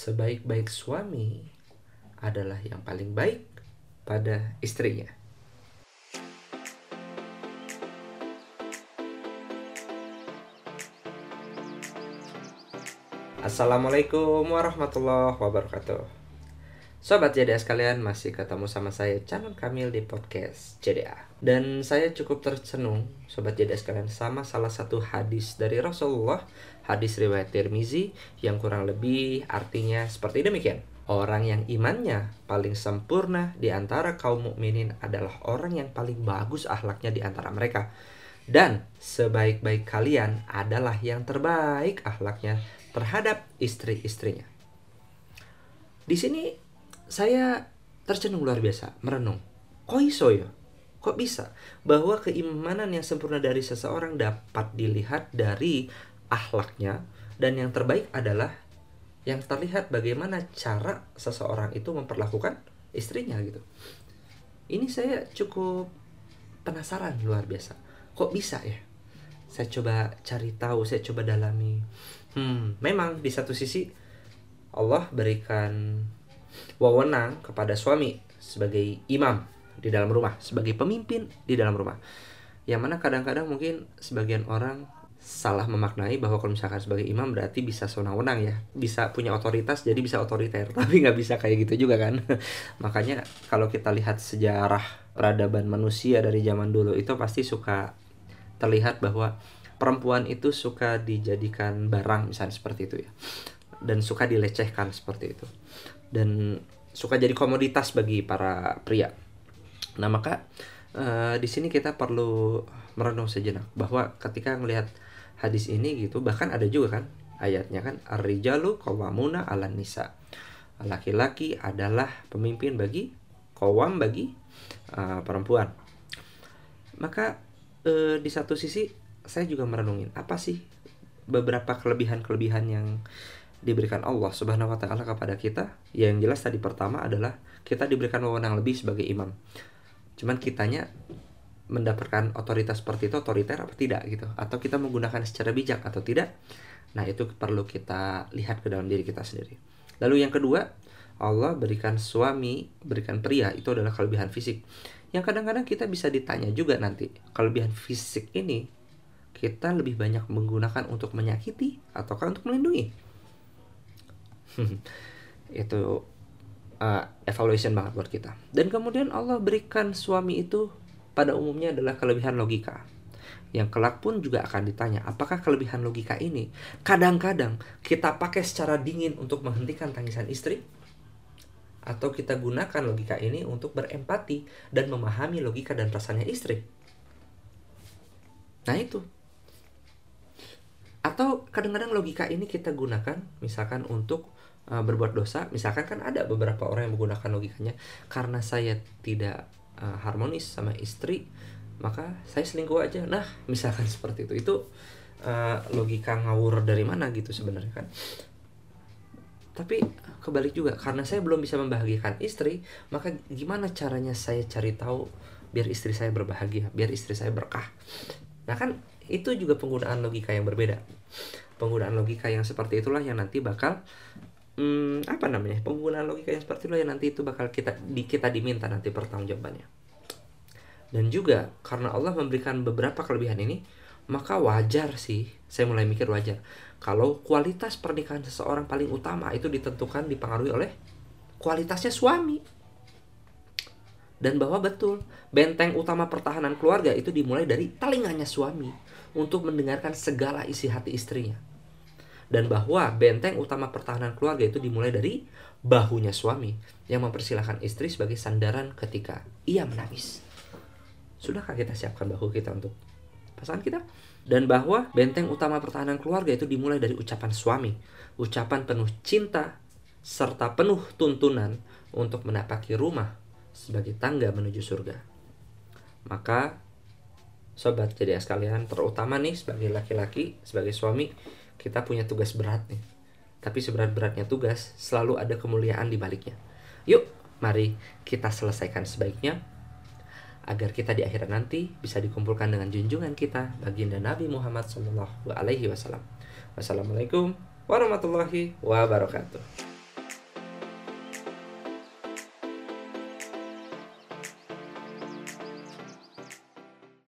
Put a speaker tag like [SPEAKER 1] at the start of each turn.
[SPEAKER 1] sebaik-baik suami adalah yang paling baik pada istrinya. Assalamualaikum warahmatullahi wabarakatuh. Sobat JDA sekalian, masih ketemu sama saya Canon Kamil di podcast JDA. Dan saya cukup tercenung, Sobat JDA sekalian, sama salah satu hadis dari Rasulullah, hadis riwayat Tirmizi, yang kurang lebih artinya seperti demikian. Orang yang imannya paling sempurna di antara kaum mukminin adalah orang yang paling bagus akhlaknya di antara mereka. Dan sebaik-baik kalian adalah yang terbaik akhlaknya terhadap istri-istrinya. Di sini saya tercenung luar biasa, merenung. Kok iso ya? Kok bisa? Bahwa keimanan yang sempurna dari seseorang dapat dilihat dari akhlaknya, dan yang terbaik adalah yang terlihat bagaimana cara seseorang itu memperlakukan istrinya gitu. Ini saya cukup penasaran luar biasa. Kok bisa ya? Saya coba cari tahu, saya coba dalami. Memang di satu sisi Allah berikan wewenang kepada suami sebagai imam di dalam rumah, sebagai pemimpin di dalam rumah. Yang mana kadang-kadang mungkin sebagian orang salah memaknai bahwa kalau misalkan sebagai imam berarti bisa sewenang-wenang ya, bisa punya otoritas jadi bisa otoriter. Tapi nggak bisa kayak gitu juga kan. Makanya kalau kita lihat sejarah peradaban manusia dari zaman dulu itu pasti suka terlihat bahwa perempuan itu suka dijadikan barang misalnya seperti itu ya, dan suka dilecehkan seperti itu, dan suka jadi komoditas bagi para pria. Nah maka di sini kita perlu merenung sejenak bahwa ketika melihat hadis ini gitu, bahkan ada juga kan ayatnya kan, ar-rijalu qawwamuna 'alan nisa, laki-laki adalah pemimpin bagi qawwam bagi perempuan. Maka di satu sisi saya juga merenungin apa sih beberapa kelebihan-kelebihan yang diberikan Allah Subhanahu wa taala kepada kita. Yang jelas tadi pertama adalah kita diberikan wewenang lebih sebagai imam. Cuman kitanya mendapatkan otoritas seperti itu otoriter apa tidak gitu, atau kita menggunakan secara bijak atau tidak. Nah, itu perlu kita lihat ke dalam diri kita sendiri. Lalu yang kedua, Allah berikan suami, berikan pria itu adalah kelebihan fisik. Yang kadang-kadang kita bisa ditanya juga nanti, kelebihan fisik ini kita lebih banyak menggunakan untuk menyakiti ataukah untuk melindungi? Itu evaluation banget buat kita. Dan kemudian Allah berikan suami itu pada umumnya adalah kelebihan logika, yang kelak pun juga akan ditanya apakah kelebihan logika ini kadang-kadang kita pakai secara dingin untuk menghentikan tangisan istri, atau kita gunakan logika ini untuk berempati dan memahami logika dan perasaannya istri. Nah itu. Atau kadang-kadang logika ini kita gunakan misalkan untuk berbuat dosa. Misalkan kan ada beberapa orang yang menggunakan logikanya, karena saya tidak harmonis sama istri, maka saya selingkuh aja. Nah misalkan seperti itu. Itu logika ngawur dari mana gitu sebenarnya kan. Tapi kebalik juga, karena saya belum bisa membahagiakan istri, maka gimana caranya saya cari tahu biar istri saya berbahagia, biar istri saya berkah. Nah kan itu juga penggunaan logika yang berbeda. Penggunaan logika yang seperti itulah yang nanti bakal penggunaan logika yang seperti itulah yang nanti itu bakal kita diminta nanti pertanggungjawabannya. Dan juga karena Allah memberikan beberapa kelebihan ini, maka wajar sih, saya mulai mikir wajar kalau kualitas pernikahan seseorang paling utama itu ditentukan, dipengaruhi oleh kualitasnya suami. Dan bahwa betul, benteng utama pertahanan keluarga itu dimulai dari telinganya suami untuk mendengarkan segala isi hati istrinya. Dan bahwa benteng utama pertahanan keluarga itu dimulai dari bahunya suami yang mempersilahkan istri sebagai sandaran ketika ia menangis. Sudahkah kita siapkan bahu kita untuk pasangan kita? Dan bahwa benteng utama pertahanan keluarga itu dimulai dari ucapan suami, ucapan penuh cinta serta penuh tuntunan untuk menapaki rumah sebagai tangga menuju surga. Maka sobat JDA sekalian, terutama nih sebagai laki-laki, sebagai suami, kita punya tugas berat nih. Tapi seberat-beratnya tugas, selalu ada kemuliaan di baliknya. Yuk, mari kita selesaikan sebaiknya, agar kita di akhirat nanti bisa dikumpulkan dengan junjungan kita, baginda Nabi Muhammad SAW. Wassalamualaikum warahmatullahi wabarakatuh.